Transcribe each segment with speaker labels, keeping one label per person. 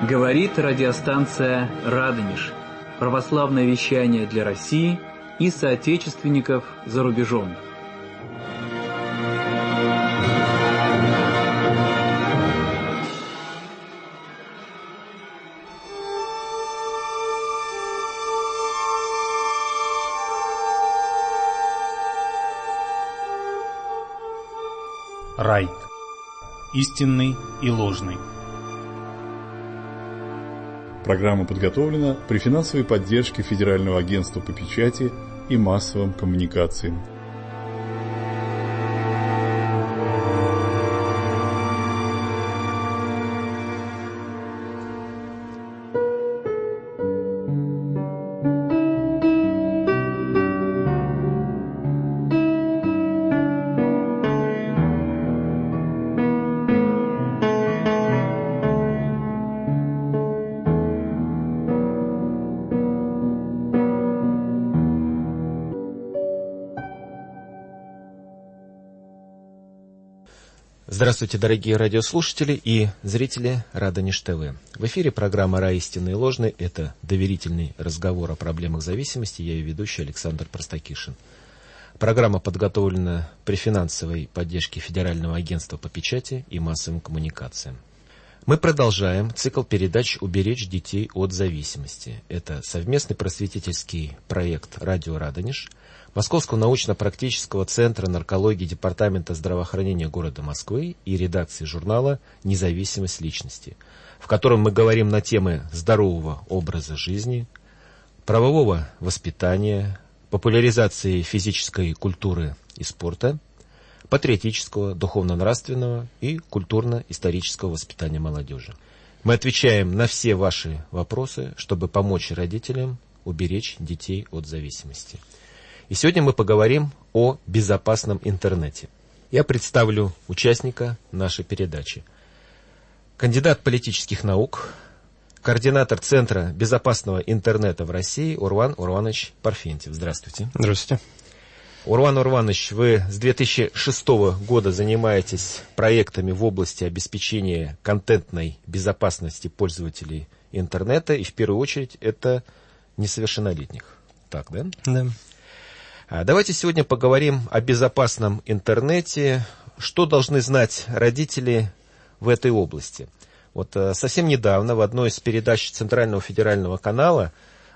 Speaker 1: Говорит радиостанция «Радонеж». Православное вещание для России и соотечественников за рубежом.
Speaker 2: Райт. Истинный и ложный.
Speaker 3: Программа подготовлена при финансовой поддержке Федерального агентства по печати и массовым коммуникациям.
Speaker 4: Здравствуйте, дорогие радиослушатели и зрители Радонеж ТВ. В эфире программа «Рай, истинный и ложный». Это доверительный разговор о проблемах зависимости. Я ее ведущий Александр Простакишин. Программа подготовлена при финансовой поддержке Федерального агентства по печати и массовым коммуникациям. Мы продолжаем цикл передач «Уберечь детей от зависимости». Это совместный просветительский проект «Радио Радонеж», Московского научно-практического центра наркологии Департамента здравоохранения города Москвы и редакции журнала «Независимость личности», в котором мы говорим на темы здорового образа жизни, правового воспитания, популяризации физической культуры и спорта, патриотического, духовно-нравственного и культурно-исторического воспитания молодежи. Мы отвечаем на все ваши вопросы, чтобы помочь родителям уберечь детей от зависимости. И сегодня мы поговорим о безопасном интернете. Я представлю участника нашей передачи. Кандидат политических наук, координатор Центра безопасного интернета в России Урван Урванович Парфентьев. Здравствуйте.
Speaker 5: Здравствуйте.
Speaker 4: Урван Урванович, вы с 2006 года занимаетесь проектами в области обеспечения контентной безопасности пользователей интернета, и в первую очередь это несовершеннолетних. Так, да?
Speaker 5: Да.
Speaker 4: Давайте сегодня поговорим о безопасном интернете. Что должны знать родители в этой области? Вот совсем недавно в одной из передач Центрального федерального канала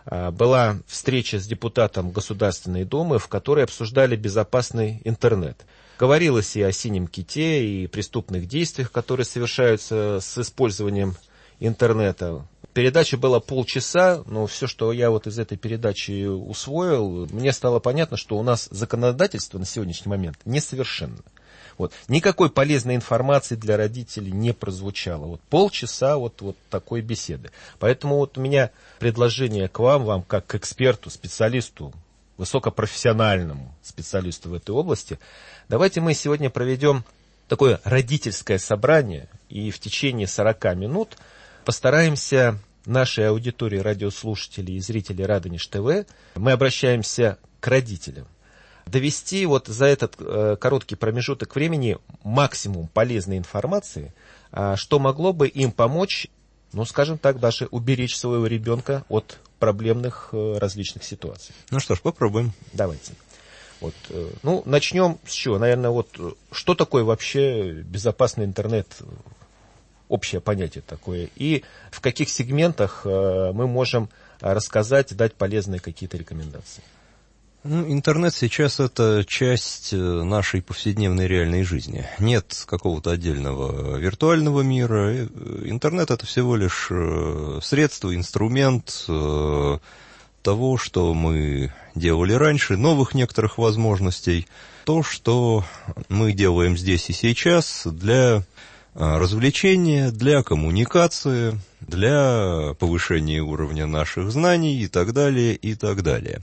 Speaker 4: была встреча с депутатом Государственной Думы, в которой обсуждали безопасный интернет. Говорилось и о синем ките, и преступных действиях, которые совершаются с использованием интернета. Передача была полчаса, но все, что я вот из этой передачи усвоил, мне стало понятно, что у нас законодательство на сегодняшний момент несовершенно. Вот. Никакой полезной информации для родителей не прозвучало. Вот полчаса вот такой беседы. Поэтому вот у меня предложение к вам как к эксперту, специалисту, высокопрофессиональному специалисту в этой области. Давайте мы сегодня проведем такое родительское собрание, и в течение 40 минут постараемся нашей аудитории радиослушателей и зрителей Радонеж ТВ, мы обращаемся к родителям, довести вот за этот короткий промежуток времени максимум полезной информации, что могло бы им помочь, ну, скажем так, даже уберечь своего ребенка от проблемных различных ситуаций.
Speaker 5: Ну что ж, попробуем.
Speaker 4: Давайте. Вот, ну, начнем с чего? Наверное, вот что такое вообще безопасный интернет? Общее понятие такое, и в каких сегментах мы можем рассказать, дать полезные какие-то рекомендации.
Speaker 5: Ну, интернет сейчас это часть нашей повседневной реальной жизни. Нет какого-то отдельного виртуального мира. Интернет это всего лишь средство, инструмент того, что мы делали раньше, новых некоторых возможностей. То, что мы делаем здесь и сейчас для развлечения, для коммуникации, для повышения уровня наших знаний и так далее, и так далее.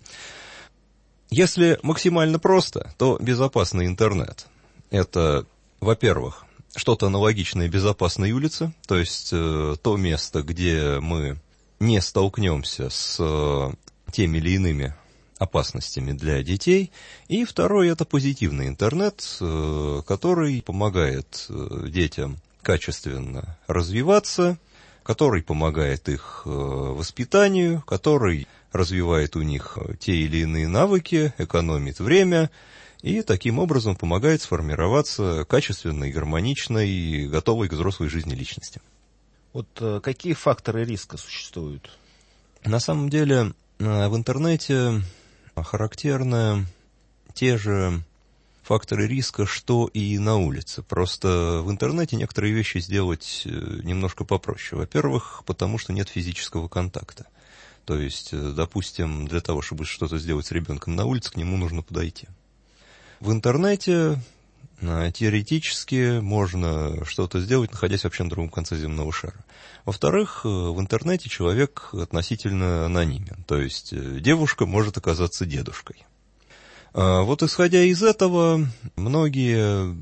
Speaker 5: Если максимально просто, то безопасный интернет – это, во-первых, что-то аналогичное безопасной улице, то есть то место, где мы не столкнемся с теми или иными опасностями для детей. И второй – это позитивный интернет, который помогает детям качественно развиваться, который помогает их воспитанию, который развивает у них те или иные навыки, экономит время и таким образом помогает сформироваться качественной, гармоничной, готовой к взрослой жизни личности.
Speaker 4: Вот какие факторы риска существуют?
Speaker 5: На самом деле в интернете характерны те же факторы риска, что и на улице. Просто в интернете некоторые вещи сделать немножко попроще. Во-первых, потому что нет физического контакта. То есть, допустим, для того, чтобы что-то сделать с ребенком на улице, к нему нужно подойти. В интернете теоретически можно что-то сделать, находясь вообще на другом конце земного шара. Во-вторых, в интернете человек относительно анонимен. То есть, девушка может оказаться дедушкой. Вот исходя из этого, многие,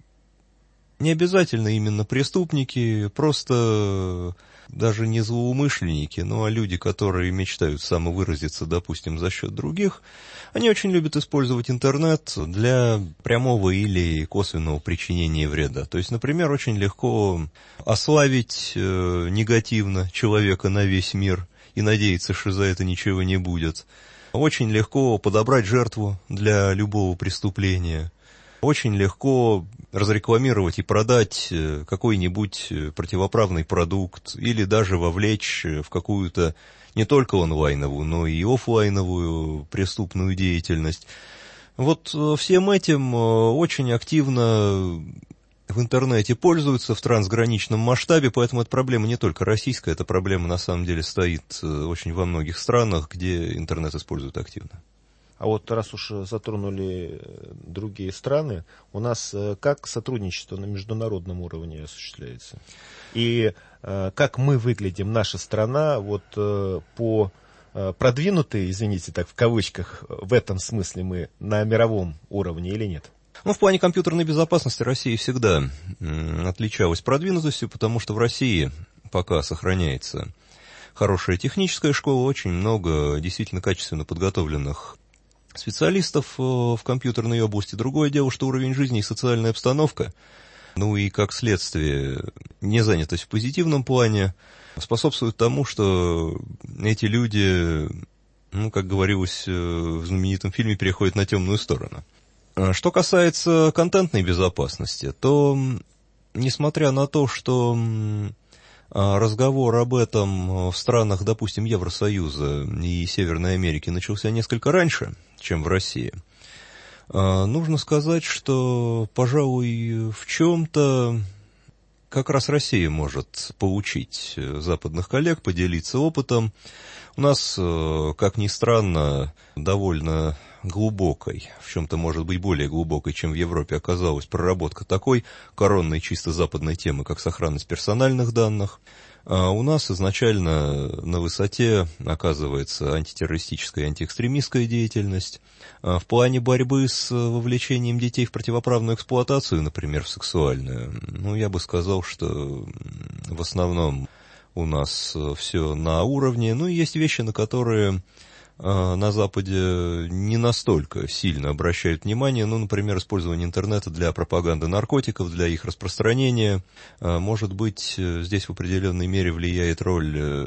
Speaker 5: не обязательно именно преступники, просто даже не злоумышленники, а люди, которые мечтают самовыразиться, допустим, за счет других, они очень любят использовать интернет для прямого или косвенного причинения вреда. То есть, например, очень легко ославить негативно человека на весь мир и надеяться, что за это ничего не будет. Очень легко подобрать жертву для любого преступления. Очень легко разрекламировать и продать какой-нибудь противоправный продукт или даже вовлечь в какую-то не только онлайновую, но и офлайновую преступную деятельность. Вот всем этим очень активно в интернете пользуются в трансграничном масштабе, поэтому эта проблема не только российская, эта проблема на самом деле стоит очень во многих странах, где интернет используют активно.
Speaker 4: А вот раз уж затронули другие страны, у нас как сотрудничество на международном уровне осуществляется? И как мы выглядим, наша страна, вот по продвинутой, извините, так в кавычках, в этом смысле мы на мировом уровне или нет?
Speaker 5: В плане компьютерной безопасности Россия всегда отличалась продвинутостью, потому что в России пока сохраняется хорошая техническая школа, очень много действительно качественно подготовленных специалистов в компьютерной области. Другое дело, что уровень жизни и социальная обстановка, и, как следствие, незанятость в позитивном плане, способствуют тому, что эти люди, как говорилось в знаменитом фильме, переходят на темную сторону. Что касается контентной безопасности, то, несмотря на то, что разговор об этом в странах, допустим, Евросоюза и Северной Америки начался несколько раньше, чем в России, нужно сказать, что, пожалуй, в чем-то как раз Россия может поучить западных коллег, поделиться опытом. У нас, как ни странно, довольно глубокой, в чем-то может быть более глубокой, чем в Европе, оказалась проработка такой коронной чисто западной темы, как сохранность персональных данных. А у нас изначально на высоте оказывается антитеррористическая и антиэкстремистская деятельность. В плане борьбы с вовлечением детей в противоправную эксплуатацию, например, в сексуальную, я бы сказал, что в основном у нас все на уровне. Есть вещи, на которые на Западе не настолько сильно обращают внимание, например, использование интернета для пропаганды наркотиков, для их распространения. Может быть, здесь в определенной мере влияет роль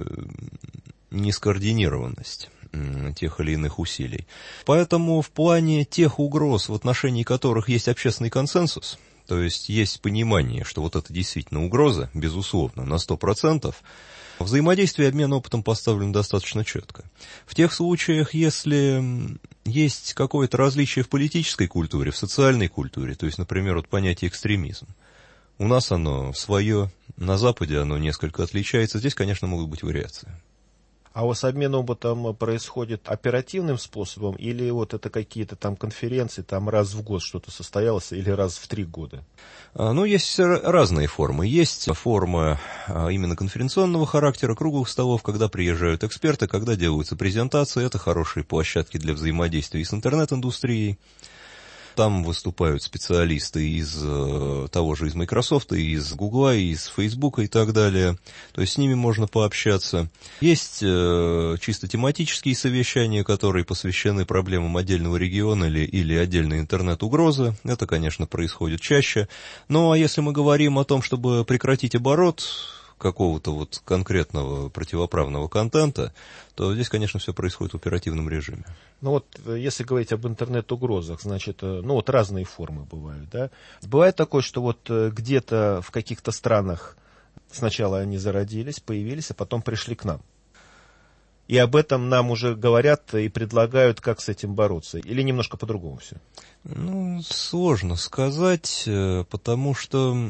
Speaker 5: нескоординированность тех или иных усилий. Поэтому в плане тех угроз, в отношении которых есть общественный консенсус, то есть есть понимание, что вот это действительно угроза, безусловно, на 100%, взаимодействие и обмен опытом поставлен достаточно четко. В тех случаях, если есть какое-то различие в политической культуре, в социальной культуре, то есть, например, понятие экстремизм, у нас оно свое, на Западе оно несколько отличается, здесь, конечно, могут быть вариации.
Speaker 4: А у вас обмен опытом происходит оперативным способом, или вот это какие-то там конференции, там раз в год что-то состоялось, или раз в 3 года?
Speaker 5: Есть разные формы. Есть форма именно конференционного характера, круглых столов, когда приезжают эксперты, когда делаются презентации. Это хорошие площадки для взаимодействия и с интернет-индустрией. Там выступают специалисты из того же, из Microsoft, из Google, из Facebook и так далее. То есть с ними можно пообщаться. Есть чисто тематические совещания, которые посвящены проблемам отдельного региона или отдельной интернет-угрозы. Это, конечно, происходит чаще. А если мы говорим о том, чтобы прекратить оборот какого-то вот конкретного противоправного контента, то здесь, конечно, все происходит в оперативном режиме.
Speaker 4: Ну вот, если говорить об интернет-угрозах, значит, ну вот разные формы бывают, да? Бывает такое, что вот где-то в каких-то странах сначала они зародились, появились, а потом пришли к нам. И об этом нам уже говорят и предлагают, как с этим бороться. Или немножко по-другому все?
Speaker 5: Ну, сложно сказать, потому что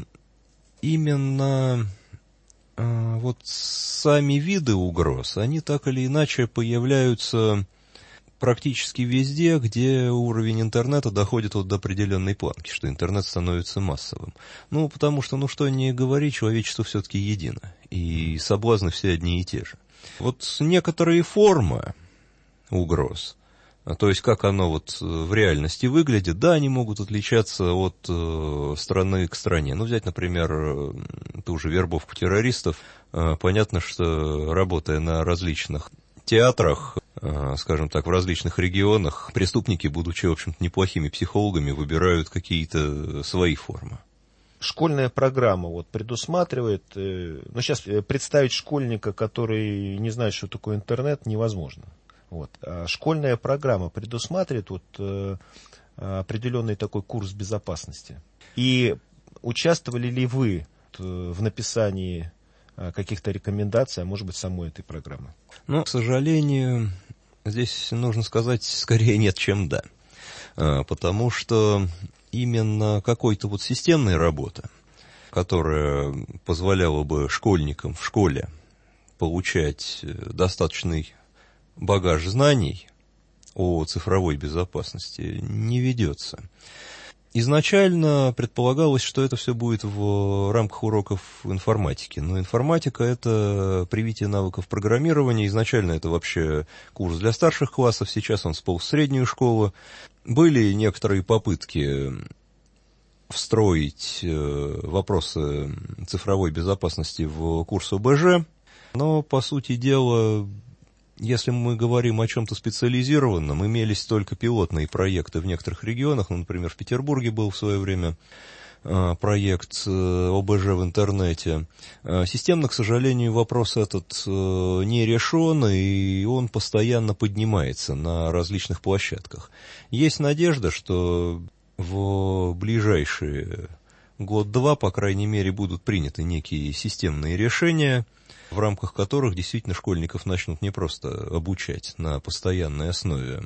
Speaker 5: именно вот сами виды угроз, они так или иначе появляются практически везде, где уровень интернета доходит вот до определенной планки, что интернет становится массовым. Ну, потому что, ну что ни говори, человечество все-таки едино, и соблазны все одни и те же. Вот некоторые формы угроз, то есть как оно вот в реальности выглядит, да, они могут отличаться от страны к стране. Ну, взять, например, ту же вербовку террористов. Понятно, что работая на различных театрах, скажем так, в различных регионах, преступники, будучи, в общем-то, неплохими психологами, выбирают какие-то свои формы.
Speaker 4: Школьная программа вот предусматривает, ну, сейчас представить школьника, который не знает, что такое интернет, невозможно. Вот. А школьная программа предусматривает вот определенный такой курс безопасности. И участвовали ли вы в написании каких-то рекомендаций, а может быть, самой этой программы?
Speaker 5: Ну, к сожалению, здесь нужно сказать скорее нет, чем да. Потому что именно какой-то вот системной работы, которая позволяла бы школьникам в школе получать достаточный багаж знаний о цифровой безопасности, не ведется. Изначально предполагалось, что это все будет в рамках уроков информатики. Но информатика – это привитие навыков программирования. Изначально это вообще курс для старших классов, сейчас он сполз в среднюю школу. Были некоторые попытки встроить вопросы цифровой безопасности в курс ОБЖ, но, по сути дела, если мы говорим о чем-то специализированном, имелись только пилотные проекты в некоторых регионах. Ну, например, в Петербурге был в свое время проект ОБЖ в интернете. Системно, к сожалению, вопрос этот не решен, и он постоянно поднимается на различных площадках. Есть надежда, что в ближайшие год-два, по крайней мере, будут приняты некие системные решения, в рамках которых действительно школьников начнут не просто обучать на постоянной основе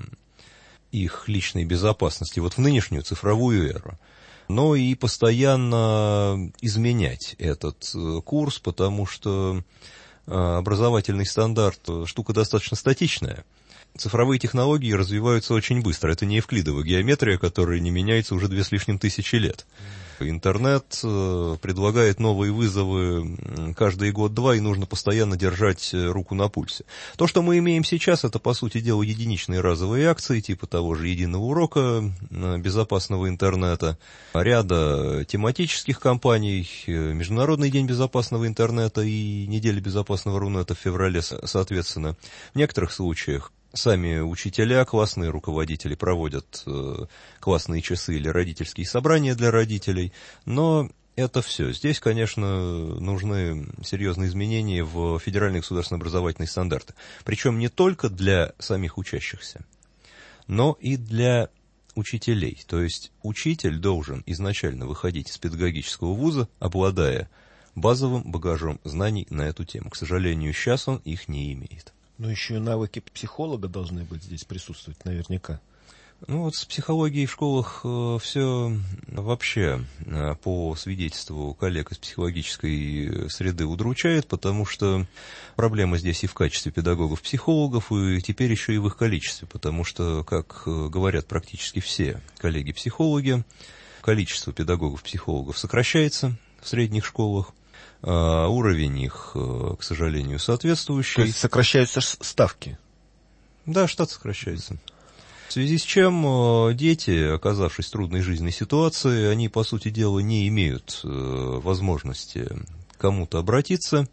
Speaker 5: их личной безопасности вот в нынешнюю цифровую эру, но и постоянно изменять этот курс, потому что образовательный стандарт – штука достаточно статичная. Цифровые технологии развиваются очень быстро. Это не евклидова геометрия, которая не меняется уже 2500 лет. Интернет предлагает новые вызовы каждый год-два, и нужно постоянно держать руку на пульсе. То, что мы имеем сейчас, это, по сути дела, единичные разовые акции, типа того же единого урока безопасного интернета, ряда тематических кампаний, Международный день безопасного интернета и неделя безопасного Рунета в феврале, соответственно. В некоторых случаях сами учителя, классные руководители проводят классные часы или родительские собрания для родителей, но это все. Здесь, конечно, нужны серьезные изменения в федеральные государственные образовательные стандарты. Причем не только для самих учащихся, но и для учителей. То есть учитель должен изначально выходить из педагогического вуза, обладая базовым багажом знаний на эту тему. К сожалению, сейчас он их не имеет.
Speaker 4: Ну, еще и навыки психолога должны быть здесь присутствовать наверняка.
Speaker 5: Ну, вот с психологией в школах все вообще, по свидетельству коллег из психологической среды, удручает, потому что проблема здесь и в качестве педагогов-психологов, и теперь еще и в их количестве, потому что, как говорят практически все коллеги-психологи, количество педагогов-психологов сокращается в средних школах. Уровень их, к сожалению, соответствующий.
Speaker 4: То есть сокращаются ставки?
Speaker 5: Да, штат сокращается. В связи с чем дети, оказавшись в трудной жизненной ситуации, они, по сути дела, не имеют возможности к кому-то обратиться,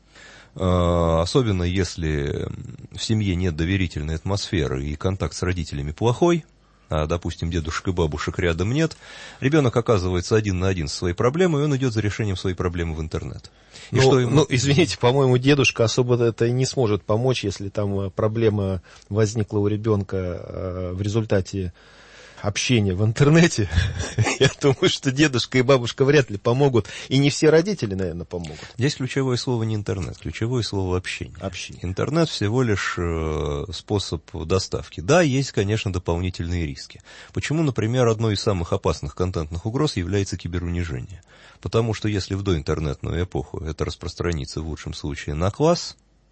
Speaker 5: особенно если в семье нет доверительной атмосферы и контакт с родителями плохой. а, допустим, дедушек и бабушек рядом нет, ребенок оказывается один на один со своей проблемой, и он идет за решением своей проблемы в интернет. И что ему...
Speaker 4: извините, по-моему, дедушка особо это и не сможет помочь, если там проблема возникла у ребенка в результате общения в интернете. Я думаю, что дедушка и бабушка вряд ли помогут, и не все родители, наверное, помогут.
Speaker 5: Здесь ключевое слово не интернет, ключевое слово общение. Интернет всего лишь способ доставки. Да, есть, конечно, дополнительные риски. Почему, например, одной из самых опасных контентных угроз является киберунижение? Потому что если в доинтернетную эпоху это распространится в лучшем случае на класс,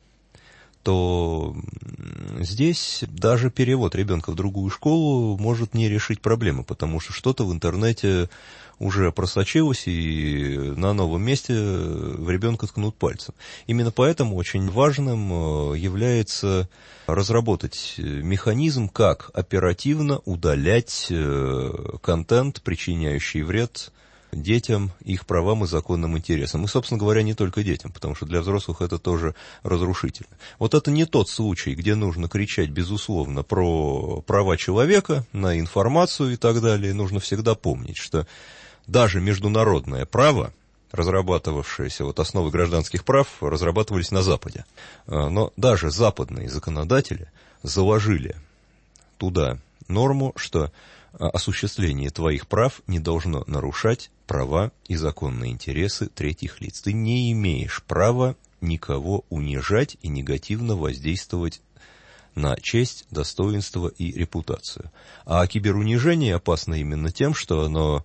Speaker 5: то здесь даже перевод ребенка в другую школу может не решить проблемы, потому что что-то в интернете уже просочилось, и на новом месте в ребенка ткнут пальцем. Именно поэтому очень важным является разработать механизм, как оперативно удалять контент, причиняющий вред детям, их правам и законным интересам. И, собственно говоря, не только детям, потому что для взрослых это тоже разрушительно. Вот это не тот случай, где нужно кричать, безусловно, про права человека, на информацию и так далее. Нужно всегда помнить, что даже международное право, разрабатывавшиеся, основы гражданских прав, разрабатывались на Западе. Но даже западные законодатели заложили туда норму, что осуществление твоих прав не должно нарушать права и законные интересы третьих лиц. Ты не имеешь права никого унижать и негативно воздействовать на честь, достоинство и репутацию. А киберунижение опасно именно тем, что оно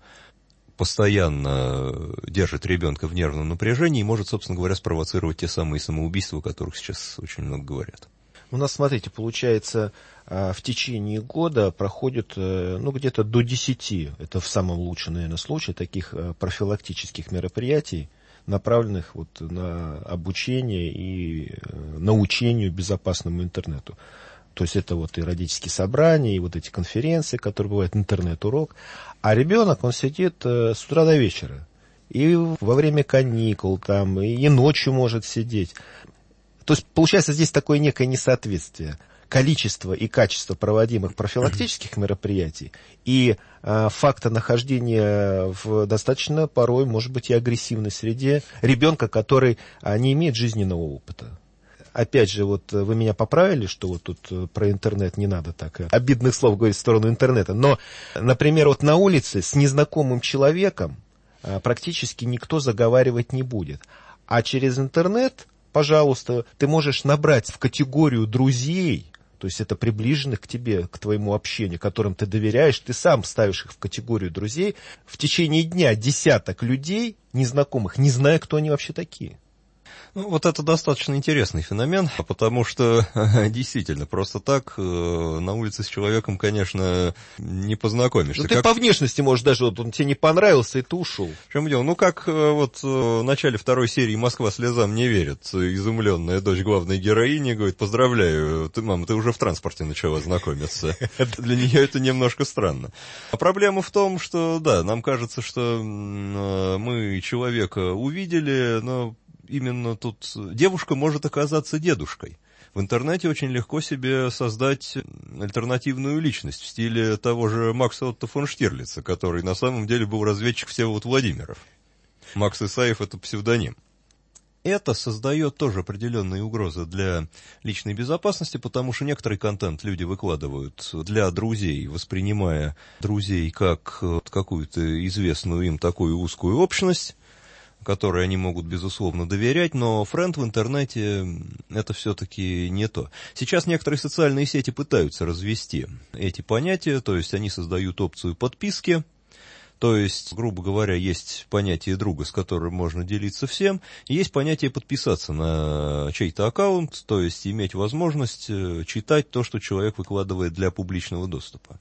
Speaker 5: постоянно держит ребенка в нервном напряжении и может, собственно говоря, спровоцировать те самые самоубийства, о которых сейчас очень много говорят.
Speaker 4: У нас, смотрите, получается, в течение года проходит где-то до 10, это в самом лучшем, наверное, случае, таких профилактических мероприятий, направленных на обучение и научению безопасному интернету. То есть это и родительские собрания, и эти конференции, которые бывают, интернет-урок. А ребенок, он сидит с утра до вечера. И во время каникул там, и ночью может сидеть. То есть, получается, здесь такое некое несоответствие. Количество и качество проводимых профилактических мероприятий и факта нахождения в достаточно порой, может быть, и агрессивной среде ребенка, который не имеет жизненного опыта. Опять же, вы меня поправили, что тут про интернет не надо так обидных слов говорить в сторону интернета. Но, например, на улице с незнакомым человеком практически никто заговаривать не будет. А через интернет, пожалуйста, ты можешь набрать в категорию друзей, то есть это приближенных к тебе, к твоему общению, которым ты доверяешь, ты сам ставишь их в категорию друзей, в течение дня десяток людей, незнакомых, не зная, кто они вообще такие.
Speaker 5: Это достаточно интересный феномен, потому что действительно просто так на улице с человеком, конечно, не познакомишься.
Speaker 4: Ты по внешности, может, даже он тебе не понравился, и ты ушел.
Speaker 5: В чем дело? Как в начале второй серии «Москва слезам не верит», изумленная дочь главной героини говорит: поздравляю, мама, ты уже в транспорте начала знакомиться. Для нее это немножко странно. А проблема в том, что, да, нам кажется, что мы человека увидели, но именно тут девушка может оказаться дедушкой. В интернете очень легко себе создать альтернативную личность в стиле того же Макса Отто фон Штирлица, который на самом деле был разведчик Всеволод Владимиров. Макс Исаев — это псевдоним. Это создает тоже определенные угрозы для личной безопасности, потому что некоторый контент люди выкладывают для друзей, воспринимая друзей как какую-то известную им такую узкую общность, которой они могут, безусловно, доверять, но френд в интернете — это все-таки не то. Сейчас некоторые социальные сети пытаются развести эти понятия, то есть они создают опцию подписки, то есть, грубо говоря, есть понятие друга, с которым можно делиться всем, и есть понятие подписаться на чей-то аккаунт, то есть иметь возможность читать то, что человек выкладывает для публичного доступа.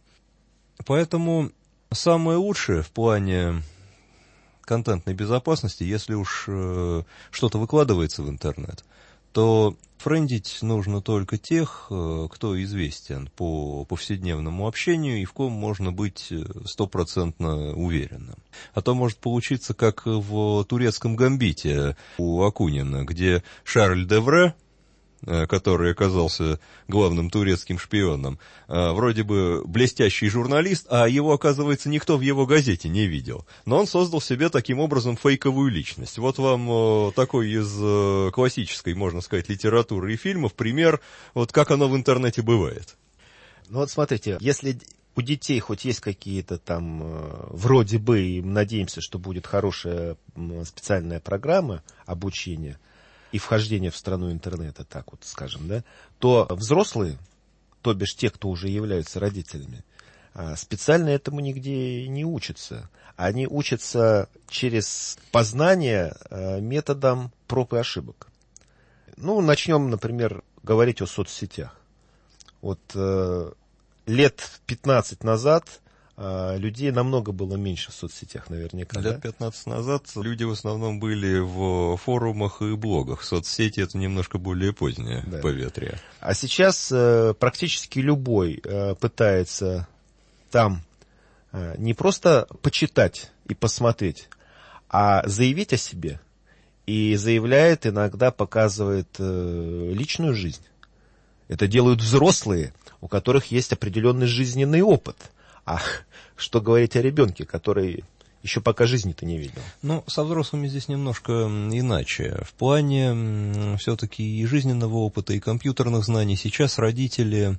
Speaker 5: Поэтому самое лучшее в плане контентной безопасности, если уж что-то выкладывается в интернет, то френдить нужно только тех, кто известен по повседневному общению и в ком можно быть 100% уверенным. А то может получиться, как в турецком гамбите у Акунина, где Шарль де Вре, который оказался главным турецким шпионом, вроде бы блестящий журналист, а его, оказывается, никто в его газете не видел. Но он создал себе таким образом фейковую личность. Вот вам такой из классической, можно сказать, литературы и фильмов пример, вот как оно в интернете бывает.
Speaker 4: Ну вот смотрите, если у детей хоть есть какие-то там, вроде бы, и надеемся, что будет хорошая специальная программа обучения и вхождение в страну интернета, так вот скажем, да, то взрослые, то бишь те, кто уже являются родителями, специально этому нигде не учатся. Они учатся через познание методом проб и ошибок. Ну, начнем, например, говорить о соцсетях. Вот лет 15 назад людей намного было меньше в соцсетях, наверняка.
Speaker 5: Лет 15 назад люди в основном были в форумах и блогах. Соцсети — это немножко более позднее поветрие.
Speaker 4: А сейчас практически любой пытается там не просто почитать и посмотреть, а заявить о себе. И заявляет, иногда показывает личную жизнь. Это делают взрослые, у которых есть определенный жизненный опыт. А что говорить о ребенке, который еще пока жизни-то не видел?
Speaker 5: Ну, со взрослыми здесь немножко иначе. В плане все-таки и жизненного опыта, и компьютерных знаний сейчас родители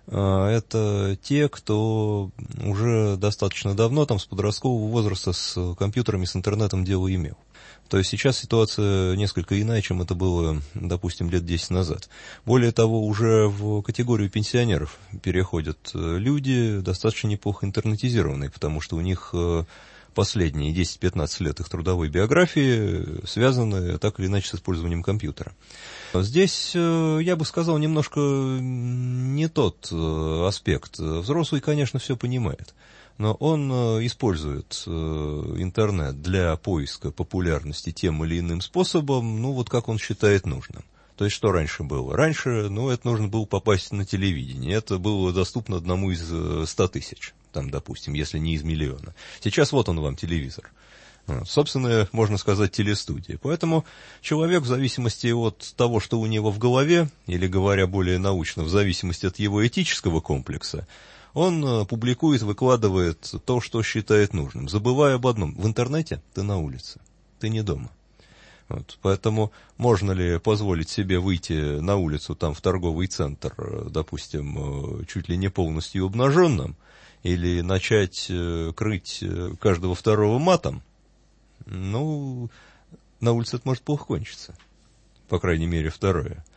Speaker 5: это те, кто уже достаточно давно, там, с подросткового возраста, с компьютерами, с интернетом дело имел. То есть сейчас ситуация несколько иная, чем это было, допустим, лет 10 назад. Более того, уже в категорию пенсионеров переходят люди, достаточно неплохо интернетизированные, потому что у них последние 10-15 лет их трудовой биографии связаны так или иначе с использованием компьютера. Здесь, я бы сказал, немножко не тот аспект. Взрослый, конечно, все понимает. Но он использует интернет для поиска популярности тем или иным способом, ну, вот как он считает нужным. То есть, что раньше было? Раньше, ну, это нужно было попасть на телевидение. Это было доступно одному из 100 тысяч, там, допустим, если не из миллиона. Сейчас вот он вам, телевизор. Собственно, можно сказать, телестудия. Поэтому человек, в зависимости от того, что у него в голове, или, говоря более научно, в зависимости от его этического комплекса, он публикует, выкладывает то, что считает нужным, забывая об одном. В интернете ты на улице, ты не дома. Вот. Поэтому можно ли позволить себе выйти на улицу, там, в торговый центр, допустим, чуть ли не полностью обнаженным, или начать крыть каждого второго матом? Ну, на улице это может плохо кончиться. По крайней мере, второе.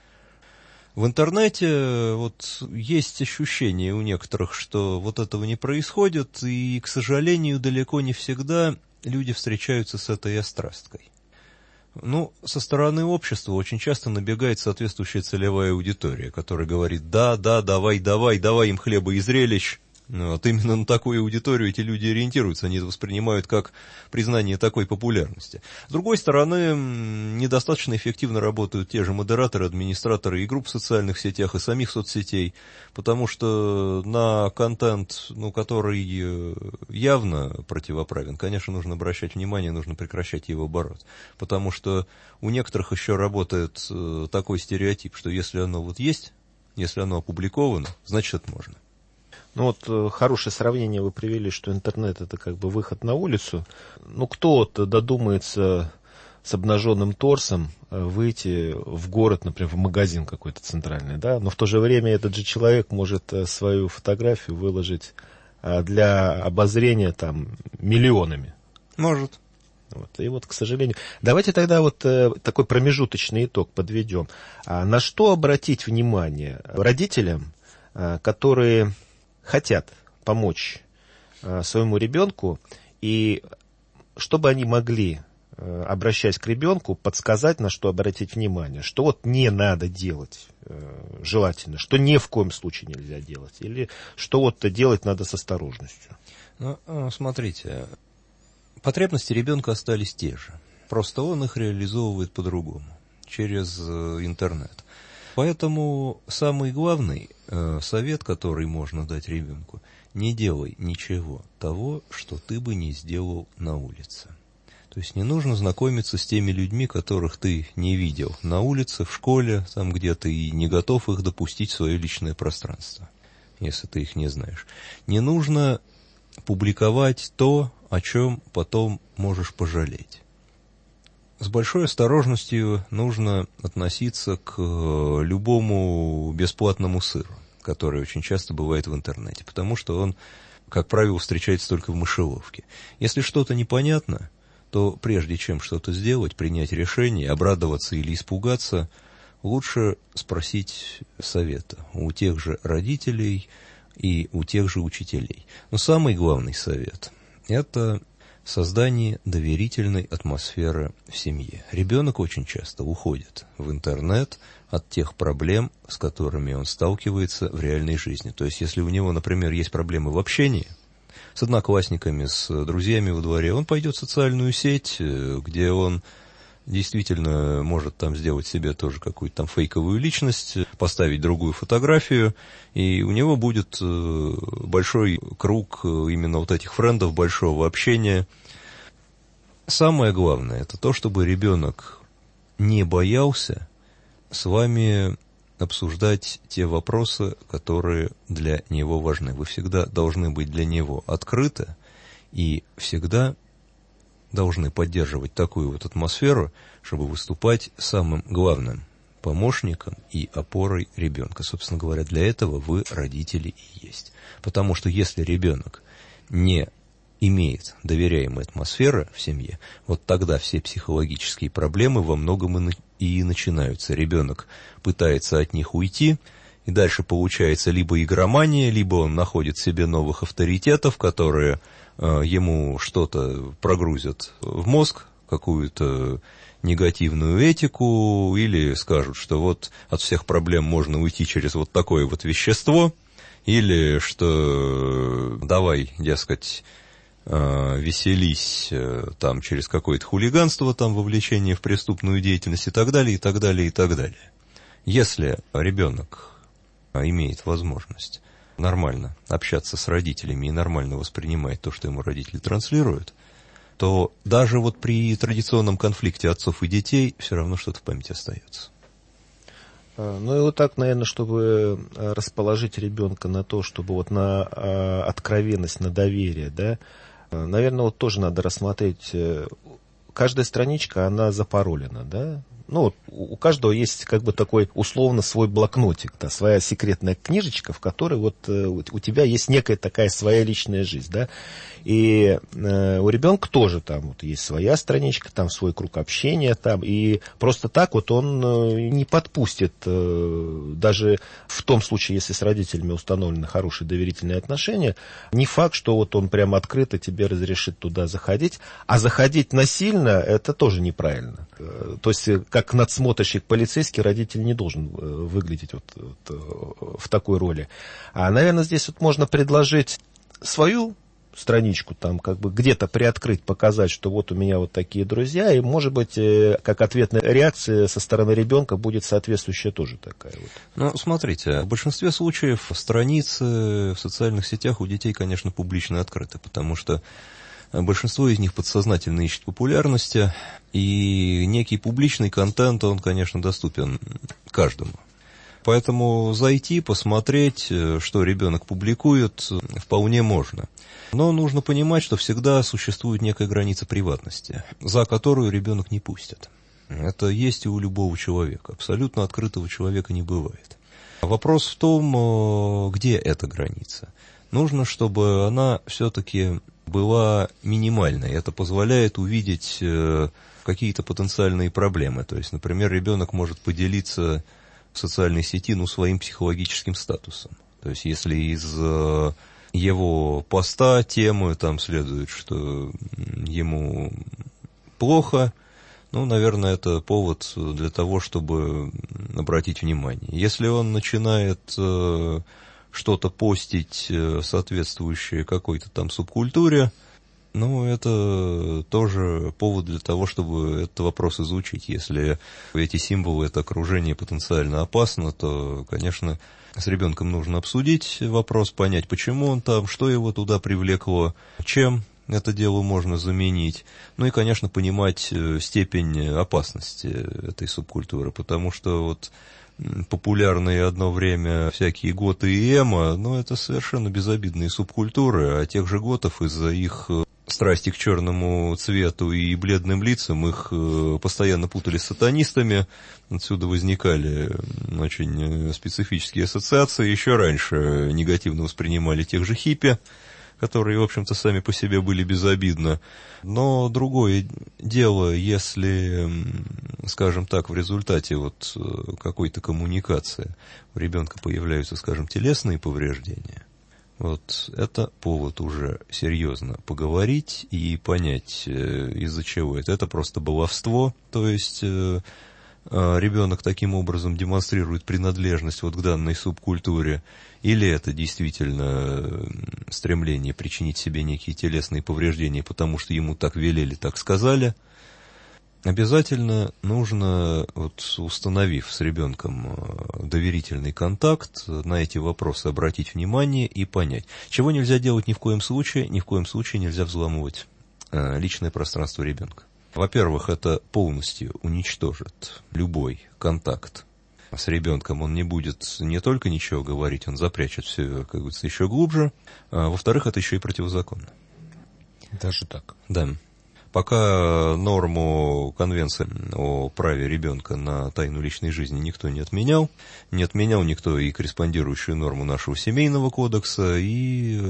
Speaker 5: В интернете вот есть ощущение у некоторых, что вот этого не происходит, и, к сожалению, далеко не всегда люди встречаются с этой острасткой. Ну, со стороны общества очень часто набегает соответствующая целевая аудитория, которая говорит: да, давай им хлеба и зрелищ. Вот именно на такую аудиторию эти люди ориентируются, они это воспринимают как признание такой популярности. С другой стороны, недостаточно эффективно работают те же модераторы, администраторы и групп в социальных сетях, и самих соцсетей, потому что на контент, ну, который явно противоправен, конечно, нужно обращать внимание, нужно прекращать его оборот, потому что у некоторых еще работает такой стереотип, что если оно вот есть, если оно опубликовано, значит, это можно.
Speaker 4: Ну вот хорошее сравнение вы привели, что интернет — это как бы выход на улицу. Ну кто-то додумается с обнаженным торсом выйти в город, например, в магазин какой-то центральный, да? Но в то же время этот же человек может свою фотографию выложить для обозрения там миллионами.
Speaker 5: Может.
Speaker 4: Вот. И вот, к сожалению... Давайте тогда вот такой промежуточный итог подведем. На что обратить внимание родителям, которые хотят помочь своему ребенку, и чтобы они могли, обращаясь к ребенку, подсказать, на что обратить внимание, что вот не надо делать желательно, что ни в коем случае нельзя делать, или что вот делать надо с осторожностью.
Speaker 5: Ну, смотрите, потребности ребенка остались те же, просто он их реализовывает по-другому, через интернет. Поэтому самый главный совет, который можно дать ребенку: не делай ничего того, что ты бы не сделал на улице. То То есть не нужно знакомиться с теми людьми, которых ты не видел на улице, в школе, там где-то, и не готов их допустить в свое личное пространство, если ты их не знаешь. Не нужно публиковать то, о чем потом можешь пожалеть. С большой осторожностью нужно относиться к любому бесплатному сыру, который очень часто бывает в интернете, потому что он, как правило, встречается только в мышеловке. Если что-то непонятно, то прежде чем что-то сделать, принять решение, обрадоваться или испугаться, лучше спросить совета у тех же родителей и у тех же учителей. Но самый главный совет – это создание доверительной атмосферы в семье. Ребенок очень часто уходит в интернет от тех проблем, с которыми он сталкивается в реальной жизни. То есть, если у него, например, есть проблемы в общении, с одноклассниками, с друзьями во дворе, он пойдет в социальную сеть, где он действительно может там сделать себе тоже какую-то там фейковую личность, поставить другую фотографию, и у него будет большой круг именно вот этих френдов, большого общения. Самое главное – это то, чтобы ребенок не боялся с вами обсуждать те вопросы, которые для него важны. Вы всегда должны быть для него открыты и всегда должны поддерживать такую вот атмосферу, чтобы выступать самым главным помощником и опорой ребенка. Собственно говоря, для этого вы, родители, и есть. Потому что если ребенок не имеет доверяемой атмосферы в семье, вот тогда все психологические проблемы во многом и начинаются. Ребенок пытается от них уйти, и дальше получается либо игромания, либо он находит себе новых авторитетов, которые ему что-то прогрузят в мозг, какую-то негативную этику, или скажут, что вот от всех проблем можно уйти через вот такое вот вещество, или что давай, дескать, веселись там через какое-то хулиганство, там вовлечение в преступную деятельность и так далее, и так далее, и так далее. Если ребенок имеет возможность нормально общаться с родителями и нормально воспринимает то, что ему родители транслируют, то даже вот при традиционном конфликте отцов и детей все равно что-то в памяти остается.
Speaker 4: Ну и вот так, наверное, чтобы расположить ребенка на то, чтобы вот на откровенность, на доверие, да, наверное, вот тоже надо рассмотреть, каждая страничка, она запаролена, да. Ну, вот у каждого есть как бы такой условно свой блокнотик, да, своя секретная книжечка, в которой вот у тебя есть некая такая своя личная жизнь, да, и у ребенка тоже там вот есть своя страничка, там свой круг общения, там, и просто так вот он не подпустит, даже в том случае, если с родителями установлены хорошие доверительные отношения, не факт, что вот он прямо открыто тебе разрешит туда заходить, а заходить насильно, это тоже неправильно. То есть, как надсмотрщик полицейский, родитель не должен выглядеть вот в такой роли. А, наверное, здесь вот можно предложить свою страничку, там как бы где-то приоткрыть, показать, что вот у меня вот такие друзья, и, может быть, как ответная реакция со стороны ребенка будет соответствующая тоже такая вот.
Speaker 5: Ну, смотрите, в большинстве случаев страницы в социальных сетях у детей, конечно, публично открыты, потому что большинство из них подсознательно ищет популярности, и некий публичный контент, он, конечно, доступен каждому. Поэтому зайти, посмотреть, что ребенок публикует, вполне можно. Но нужно понимать, что всегда существует некая граница приватности, за которую ребенок не пустит. Это есть и у любого человека. Абсолютно открытого человека не бывает. Вопрос в том, где эта граница. Нужно, чтобы она все-таки была минимальной. Это позволяет увидеть какие-то потенциальные проблемы. То есть, например, ребенок может поделиться в социальной сети своим психологическим статусом. То есть, если из его поста, темы, там следует, что ему плохо, наверное, это повод для того, чтобы обратить внимание. Если он начинает что-то постить, соответствующее какой-то там субкультуре, это тоже повод для того, чтобы этот вопрос изучить. Если эти символы, это окружение потенциально опасно, то, конечно, с ребенком нужно обсудить вопрос, понять, почему он там, что его туда привлекло, чем это дело можно заменить. Ну и, конечно, понимать степень опасности этой субкультуры, потому что вот популярные одно время всякие готы и эмо, но это совершенно безобидные субкультуры, а тех же готов из-за их страсти к черному цвету и бледным лицам их постоянно путали с сатанистами. Отсюда возникали очень специфические ассоциации. Еще раньше негативно воспринимали тех же хиппи, которые, в общем-то, сами по себе были безобидны. Но другое дело, если, скажем так, в результате вот какой-то коммуникации у ребенка появляются, скажем, телесные повреждения, вот это повод уже серьезно поговорить и понять, из-за чего это. Это просто баловство, то есть ребенок таким образом демонстрирует принадлежность вот к данной субкультуре, или это действительно стремление причинить себе некие телесные повреждения, потому что ему так велели, так сказали. Обязательно нужно, вот, установив с ребенком доверительный контакт, на эти вопросы обратить внимание и понять. Чего нельзя делать ни в коем случае нельзя взламывать личное пространство ребенка. Во-первых, это полностью уничтожит любой контакт с ребенком. Он не будет не только ничего говорить, он запрячет все, как говорится, еще глубже. Во-вторых, это еще и противозаконно.
Speaker 4: Даже так?
Speaker 5: Да. Пока норму Конвенции о праве ребенка на тайну личной жизни никто не отменял никто и корреспондирующую норму нашего Семейного кодекса, и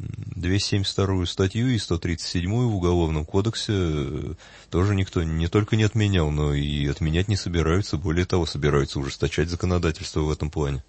Speaker 5: 272 статью и 137 в Уголовном кодексе тоже никто не только не отменял, но и отменять не собираются, более того, собираются ужесточать законодательство в этом плане.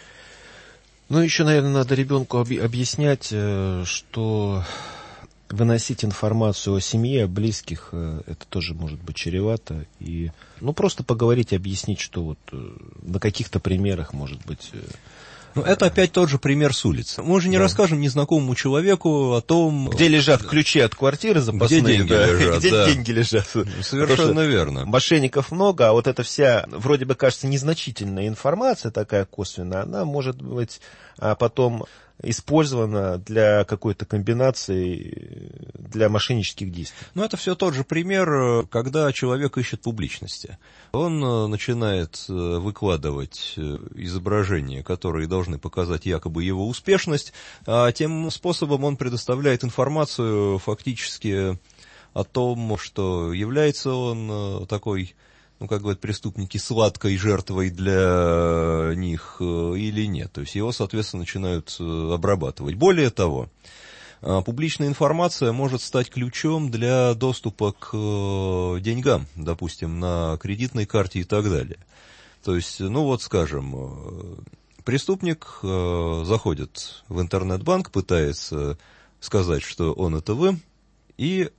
Speaker 4: Ну, еще, наверное, надо ребенку объяснять, что выносить информацию о семье, о близких, это тоже может быть чревато. И, просто поговорить, объяснить, что вот на каких-то примерах, может быть.
Speaker 5: Это опять тот же пример с улицы. Мы же не расскажем незнакомому человеку о том,
Speaker 4: где лежат ключи от квартиры запасные.
Speaker 5: Где деньги лежат.
Speaker 4: Где деньги лежат.
Speaker 5: Совершенно верно.
Speaker 4: Мошенников много, а вот эта вся, вроде бы, кажется, незначительная информация, такая косвенная, она может быть потом использована для какой-то комбинации, для мошеннических действий.
Speaker 5: Это все тот же пример, когда человек ищет публичности. Он начинает выкладывать изображения, которые должны показать якобы его успешность, а тем способом он предоставляет информацию фактически о том, что является он такой, как говорят преступники, сладкой жертвой для них или нет. То есть его, соответственно, начинают обрабатывать. Более того, публичная информация может стать ключом для доступа к деньгам, допустим, на кредитной карте и так далее. То есть, скажем, преступник заходит в интернет-банк, пытается сказать, что он это вы, и,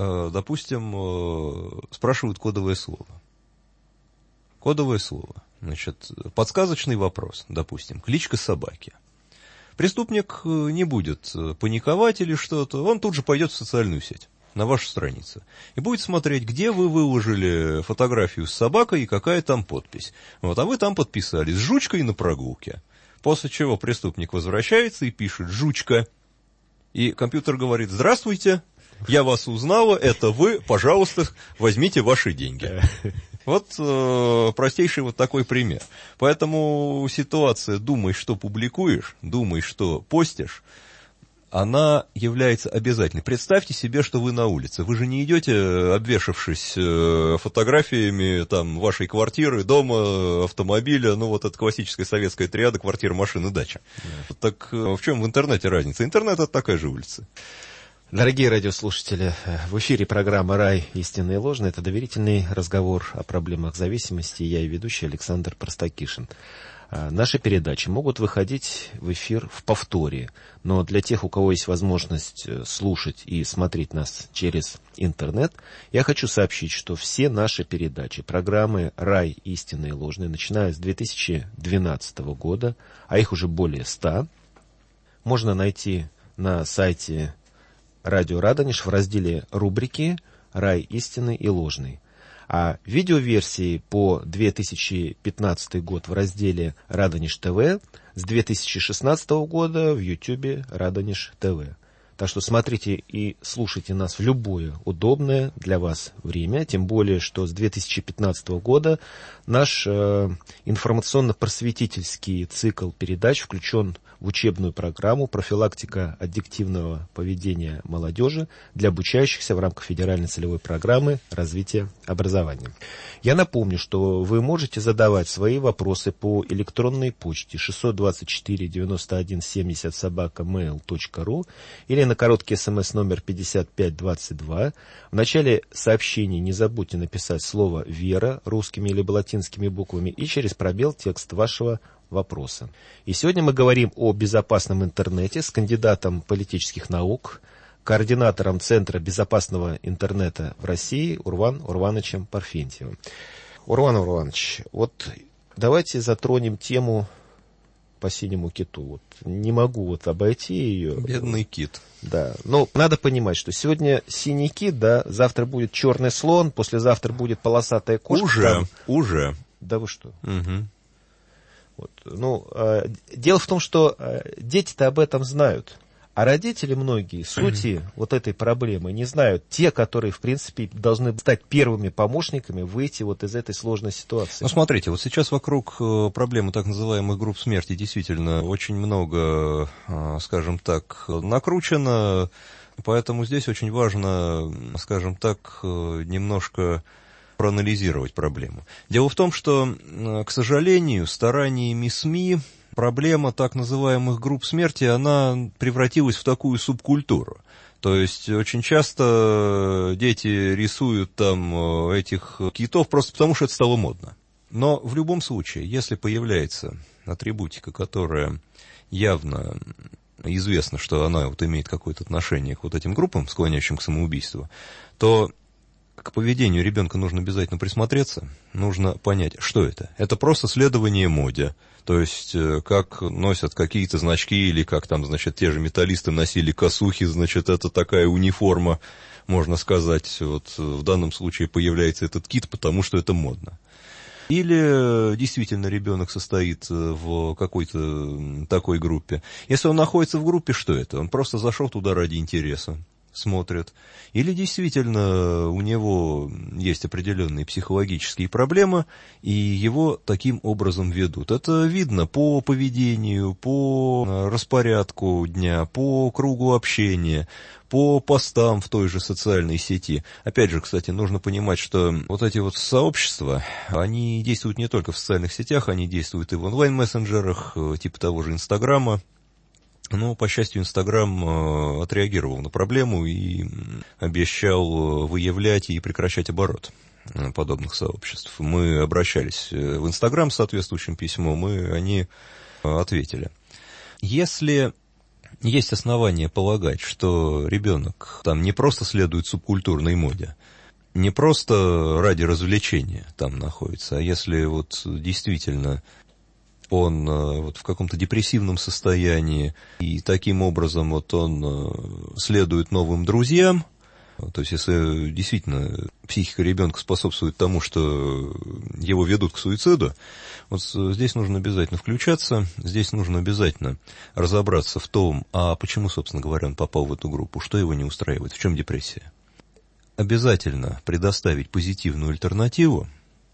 Speaker 5: допустим, спрашивают кодовое слово. Кодовое слово. Подсказочный вопрос, допустим, кличка собаки. Преступник не будет паниковать или что-то, он тут же пойдет в социальную сеть, на вашу страницу, и будет смотреть, где вы выложили фотографию с собакой и какая там подпись. А вы там подписались: с жучкой на прогулке. После чего преступник возвращается и пишет: жучка. И компьютер говорит: здравствуйте, я вас узнала, это вы, пожалуйста, возьмите ваши деньги. Простейший такой пример. Поэтому ситуация «думай, что публикуешь», «думай, что постишь», она является обязательной. Представьте себе, что вы на улице. Вы же не идете, обвешавшись фотографиями вашей квартиры, дома, автомобиля, это классическая советская триада: квартира, машина, дача. Так в чем в интернете разница? Интернет — это такая же улица.
Speaker 4: Дорогие радиослушатели, в эфире программа «Рай. Истинное и ложное». Это доверительный разговор о проблемах зависимости. Я и ведущий Александр Простакишин. Наши передачи могут выходить в эфир в повторе, но для тех, у кого есть возможность слушать и смотреть нас через интернет, я хочу сообщить, что все наши передачи, программы «Рай. Истинное и ложное», начиная с 2012 года, а их уже более 100, можно найти на сайте Радио Радонеж в разделе рубрики «Рай истинный и ложный». А видеоверсии по 2015 год в разделе Радонеж ТВ, с 2016 года в YouTube Радонеж ТВ. Так что смотрите и слушайте нас в любое удобное для вас время, тем более, что с 2015 года наш информационно-просветительский цикл передач включен в учебную программу «Профилактика аддиктивного поведения молодежи» для обучающихся в рамках федеральной целевой программы развития образования. Я напомню, что вы можете задавать свои вопросы по электронной почте 624-91-70 или на короткий смс-номер 5522. В начале сообщения не забудьте написать слово «Вера» русскими либо латинскими буквами и через пробел текст вашего вопроса. И сегодня мы говорим о безопасном интернете с кандидатом политических наук, координатором Центра безопасного интернета в России Урван Урвановичем Парфентьевым. Урван Урванович, вот давайте затронем тему по синему киту. Вот не могу обойти ее.
Speaker 5: Бедный кит.
Speaker 4: Да, но надо понимать, что сегодня синий кит, да, завтра будет черный слон, послезавтра будет полосатая кошка.
Speaker 5: Уже.
Speaker 4: Да вы что?
Speaker 5: Угу.
Speaker 4: Вот. Дело в том, что дети-то об этом знают, а родители многие сути вот этой проблемы не знают. Те, которые, в принципе, должны стать первыми помощниками выйти вот из этой сложной ситуации.
Speaker 5: Ну, смотрите, вот сейчас вокруг проблемы так называемых групп смерти действительно очень много, скажем так, накручено, поэтому здесь очень важно, скажем так, немножко проанализировать проблему. Дело в том, что, к сожалению, стараниями СМИ проблема так называемых групп смерти, она превратилась в такую субкультуру. То есть очень часто дети рисуют там этих китов просто потому, что это стало модно. Но в любом случае, если появляется атрибутика, которая явно известно, что она вот имеет какое-то отношение к вот этим группам, склоняющим к самоубийству, то к поведению ребенка нужно обязательно присмотреться, нужно понять, что это. Это просто следование моде, то есть как носят какие-то значки или как там, значит, те же металлисты носили косухи, значит, это такая униформа, можно сказать, вот в данном случае появляется этот кит, потому что это модно. Или действительно ребенок состоит в какой-то такой группе. Если он находится в группе, что это? Он просто зашел туда ради интереса, смотрит. Или действительно у него есть определенные психологические проблемы, и его таким образом ведут. Это видно по поведению, по распорядку дня, по кругу общения, по постам в той же социальной сети. Опять же, кстати, нужно понимать, что вот эти вот сообщества, они действуют не только в социальных сетях, они действуют и в онлайн-мессенджерах, типа того же Инстаграма. Но, по счастью, Инстаграм отреагировал на проблему и обещал выявлять и прекращать оборот подобных сообществ. Мы обращались в Инстаграм с соответствующим письмом, и они ответили. Если есть основания полагать, что ребенок там не просто следует субкультурной моде, не просто ради развлечения там находится, а если вот действительно он вот в каком-то депрессивном состоянии, и таким образом вот он следует новым друзьям, то есть если действительно психика ребенка способствует тому, что его ведут к суициду, вот здесь нужно обязательно включаться, здесь нужно обязательно разобраться в том, а почему, собственно говоря, он попал в эту группу, что его не устраивает, в чем депрессия. Обязательно предоставить позитивную альтернативу,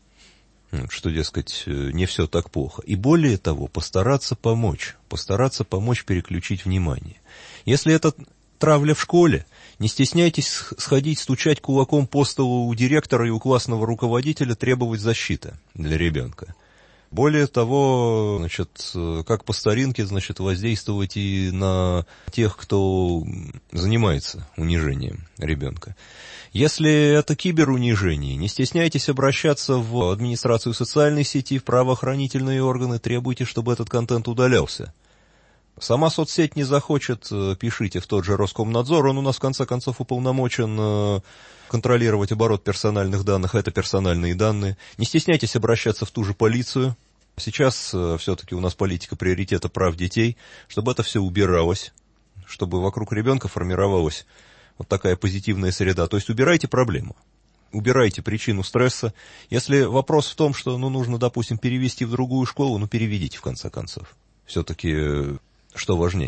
Speaker 5: что, дескать, не все так плохо. И более того, постараться помочь переключить внимание. Если это травля в школе, не стесняйтесь сходить, стучать кулаком по столу у директора и у классного руководителя, требовать защиты для ребенка. Более того, значит, как по старинке, значит, воздействовать и на тех, кто занимается унижением ребенка. Если это киберунижение, не стесняйтесь обращаться в администрацию социальной сети, в правоохранительные органы, требуйте, чтобы этот контент удалялся. Сама соцсеть не захочет, пишите в тот же Роскомнадзор, он у нас в конце концов уполномочен контролировать оборот персональных данных, это персональные данные. Не стесняйтесь обращаться в ту же полицию. Сейчас все-таки у нас политика приоритета прав детей, чтобы это все убиралось, чтобы вокруг ребенка формировалась вот такая позитивная среда. То есть убирайте проблему, убирайте причину стресса. Если вопрос в том, что нужно, допустим, перевести в другую школу, переведите в конце концов. Все-таки что важнее?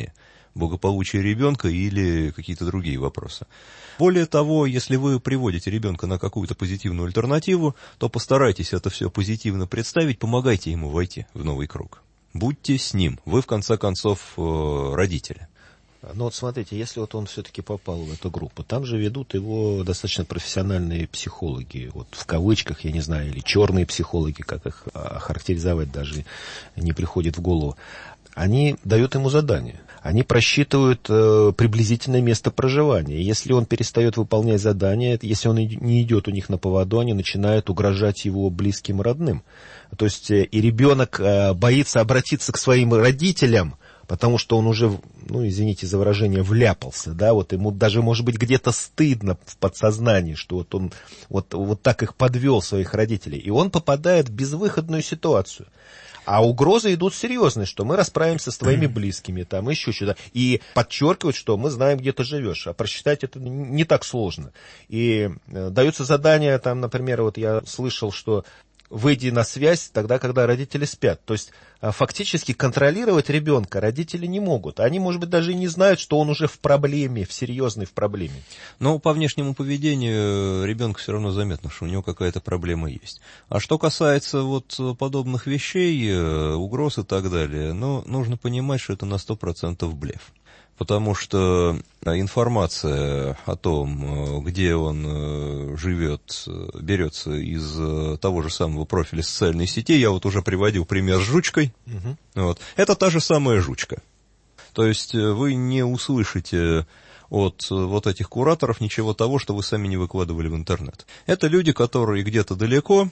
Speaker 5: благополучия ребенка или какие-то другие вопросы. Более того, если вы приводите ребенка на какую-то позитивную альтернативу, то постарайтесь это все позитивно представить, помогайте ему войти в новый круг. Будьте с ним, вы в конце концов родители.
Speaker 4: Ну вот смотрите, если вот он все-таки попал в эту группу, там же ведут его достаточно профессиональные психологи, вот в кавычках, я не знаю, или черные психологи, как их охарактеризовать даже не приходит в голову. Они дают ему задание, они просчитывают приблизительное место проживания. И если он перестает выполнять задание, если он не идет у них на поводу, они начинают угрожать его близким родным. То есть и ребенок боится обратиться к своим родителям, потому что он уже, ну, извините за выражение, вляпался, да, вот ему даже, может быть, где-то стыдно в подсознании, что вот он вот так их подвел, своих родителей, и он попадает в безвыходную ситуацию. А угрозы идут серьезные, что мы расправимся с твоими близкими, там, еще что-то. И подчеркивают, что мы знаем, где ты живешь. А просчитать это не так сложно. И даются задания, там, например, вот я слышал, что выйди на связь тогда, когда родители спят. То есть фактически контролировать ребенка родители не могут. Они, может быть, даже и не знают, что он уже в проблеме, в серьезной проблеме.
Speaker 5: Но по внешнему поведению ребенка все равно заметно, что у него какая-то проблема есть. А что касается вот подобных вещей, угроз и так далее, ну, нужно понимать, что это на 100% блеф. Потому что информация о том, где он живет, берется из того же самого профиля социальной сети. Я вот уже приводил пример с жучкой. Вот. Это та же самая жучка. То есть вы не услышите от вот этих кураторов ничего того, что вы сами не выкладывали в интернет. Это люди, которые где-то далеко,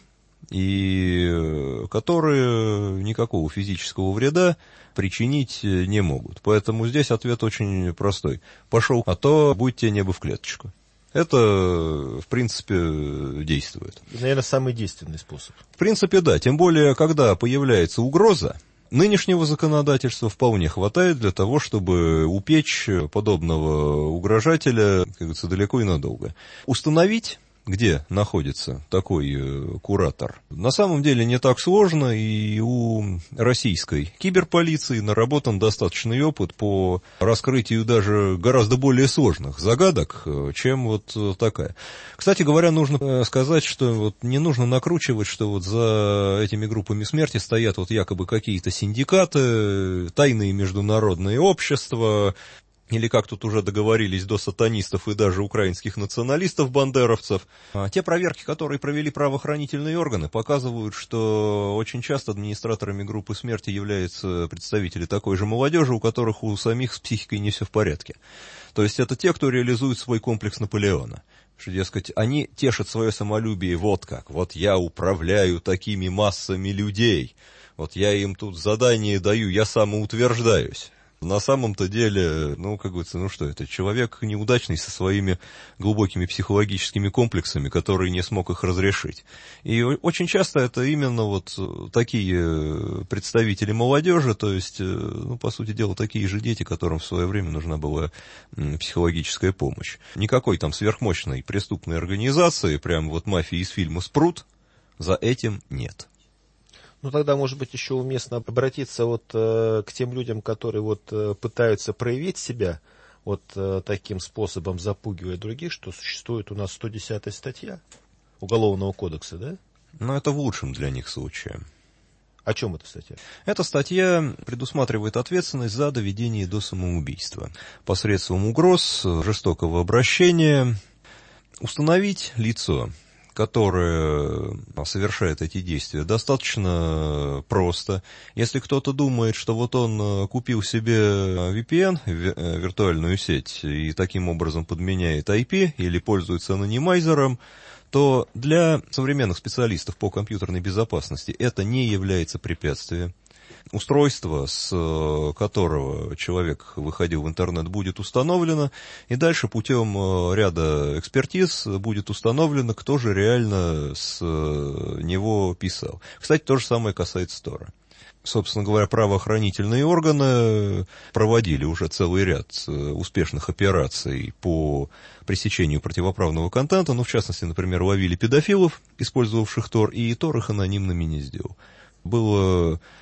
Speaker 5: и которые никакого физического вреда причинить не могут. Поэтому здесь ответ очень простой. Пошел, а то будьте небо в клеточку. Это, в принципе, действует.
Speaker 4: Наверное, самый действенный способ.
Speaker 5: В принципе, да. Тем более, когда появляется угроза, нынешнего законодательства вполне хватает для того, чтобы упечь подобного угрожателя, как говорится, далеко и надолго. Установить, где находится такой куратор, на самом деле не так сложно, и у российской киберполиции наработан достаточный опыт по раскрытию даже гораздо более сложных загадок, чем вот такая. Кстати говоря, нужно сказать, что вот не нужно накручивать, что вот за этими группами смерти стоят вот якобы какие-то синдикаты, тайные международные общества, или как тут уже договорились до сатанистов и даже украинских националистов-бандеровцев. Те проверки, которые провели правоохранительные органы, показывают, что очень часто администраторами группы смерти являются представители такой же молодежи, у которых у самих с психикой не все в порядке. То есть это те, кто реализует свой комплекс Наполеона. Что, дескать, они тешат свое самолюбие вот как. Вот я управляю такими массами людей. Вот я им тут задание даю, я самоутверждаюсь. На самом-то деле, как говорится, что это? Человек неудачный со своими глубокими психологическими комплексами, который не смог их разрешить. И очень часто это именно вот такие представители молодежи, то есть, по сути дела, такие же дети, которым в свое время нужна была психологическая помощь. Никакой там сверхмощной преступной организации, прям вот мафии из фильма «Спрут», за этим нет.
Speaker 4: Тогда, может быть, еще уместно обратиться вот к тем людям, которые вот пытаются проявить себя вот таким способом, запугивая других, что существует у нас 110-я статья Уголовного кодекса, да?
Speaker 5: Это в лучшем для них случае.
Speaker 4: О чем эта статья?
Speaker 5: Эта статья предусматривает ответственность за доведение до самоубийства. Посредством угроз, жестокого обращения установить лицо, которое совершает эти действия, достаточно просто. Если кто-то думает, что вот он купил себе VPN, виртуальную сеть, и таким образом подменяет IP или пользуется анонимайзером, то для современных специалистов по компьютерной безопасности это не является препятствием. Устройство, с которого человек выходил в интернет, будет установлено, и дальше путем ряда экспертиз будет установлено, кто же реально с него писал. Кстати, то же самое касается Тора. Собственно говоря, правоохранительные органы проводили уже целый ряд успешных операций по пресечению противоправного контента, в частности, например, ловили педофилов, использовавших Тор, и Тор их анонимными не сделал. Было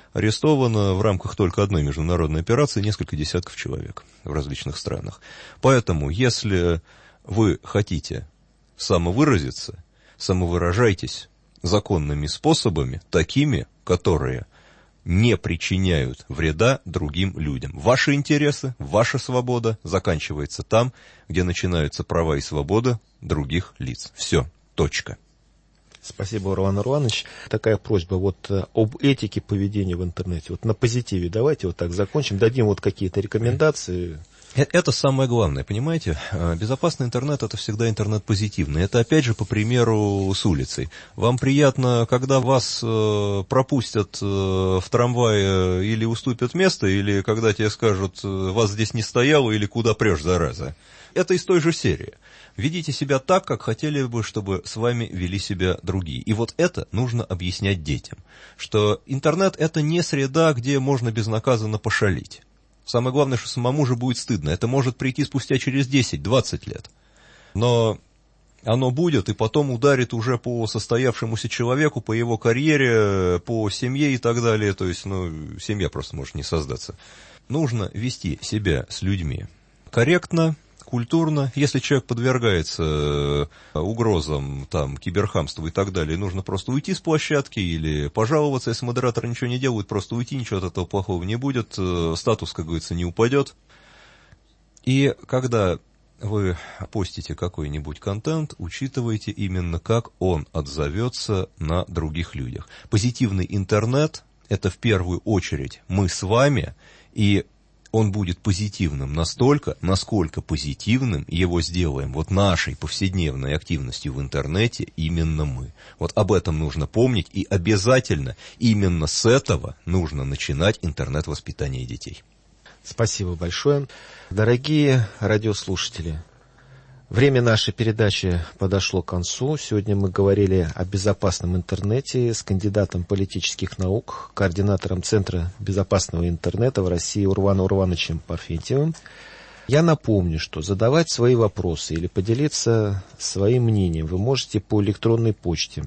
Speaker 5: арестовано в рамках только одной международной операции несколько десятков человек в различных странах. Поэтому, если вы хотите самовыразиться, самовыражайтесь законными способами, такими, которые не причиняют вреда другим людям. Ваши интересы, ваша свобода заканчивается там, где начинаются права и свобода других лиц. Все. Точка.
Speaker 4: Спасибо, Урван Урванович. Такая просьба вот об этике поведения в интернете. Вот на позитиве давайте вот так закончим, дадим вот какие-то рекомендации.
Speaker 5: Это самое главное, понимаете? Безопасный интернет – это всегда интернет позитивный. Это, опять же, по примеру с улицей. Вам приятно, когда вас пропустят в трамвае или уступят место, или когда тебе скажут, вас здесь не стояло, или куда прешь, зараза. Это из той же серии. Ведите себя так, как хотели бы, чтобы с вами вели себя другие. И вот это нужно объяснять детям, что интернет – это не среда, где можно безнаказанно пошалить. Самое главное, что самому же будет стыдно. Это может прийти спустя через 10-20 лет. Но оно будет и потом ударит уже по состоявшемуся человеку, по его карьере, по семье и так далее. То есть, семья просто может не создаться. Нужно вести себя с людьми корректно, культурно. Если человек подвергается угрозам, киберхамству и так далее, нужно просто уйти с площадки или пожаловаться, если модератор ничего не делает, просто уйти, ничего от этого плохого не будет, статус, как говорится, не упадет. И когда вы постите какой-нибудь контент, учитывайте именно, как он отзовется на других людях. Позитивный интернет – это в первую очередь мы с вами, и он будет позитивным настолько, насколько позитивным его сделаем вот нашей повседневной активностью в интернете именно мы. Вот об этом нужно помнить, и обязательно именно с этого нужно начинать интернет-воспитание детей.
Speaker 4: Спасибо большое. Дорогие радиослушатели, время нашей передачи подошло к концу. Сегодня мы говорили о безопасном интернете с кандидатом политических наук, координатором Центра безопасного интернета в России Урваном Урвановичем Парфентьевым. Я напомню, что задавать свои вопросы или поделиться своим мнением вы можете по электронной почте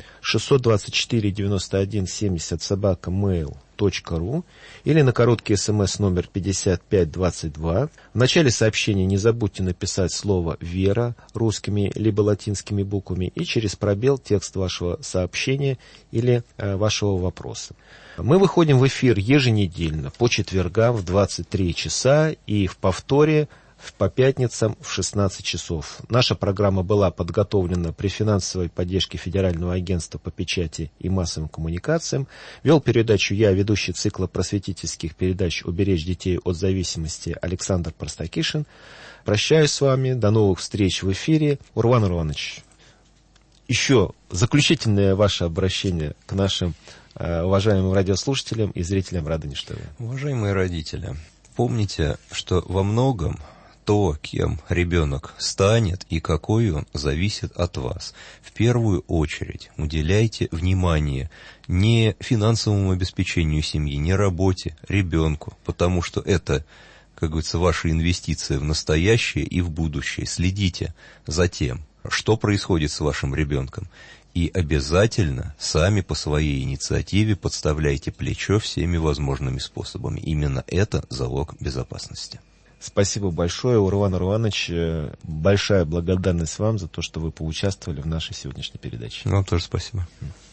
Speaker 4: 624-91-70 @mail.ru или на короткий смс номер 5522. В начале сообщения не забудьте написать слово «Вера» русскими либо латинскими буквами и через пробел текст вашего сообщения или вашего вопроса. Мы выходим в эфир еженедельно по четвергам в 23 часа и в повторе по пятницам в 16 часов. Наша программа была подготовлена при финансовой поддержке Федерального агентства по печати и массовым коммуникациям. Вел передачу я, ведущий цикла просветительских передач «Уберечь детей от зависимости» Александр Простакишин. Прощаюсь с вами. До новых встреч в эфире. Урван Урванович, еще заключительное ваше обращение к нашим уважаемым радиослушателям и зрителям Радонеж ТВ.
Speaker 5: Уважаемые родители, помните, что во многом то, кем ребенок станет и какой он, зависит от вас. В первую очередь уделяйте внимание не финансовому обеспечению семьи, не работе, ребенку, потому что это, как говорится, ваша инвестиция в настоящее и в будущее. Следите за тем, что происходит с вашим ребенком. И обязательно сами по своей инициативе подставляйте плечо всеми возможными способами. Именно это залог безопасности.
Speaker 4: Спасибо большое, Урван Урванович. Большая благодарность вам за то, что вы поучаствовали в нашей сегодняшней передаче.
Speaker 5: Вам тоже спасибо.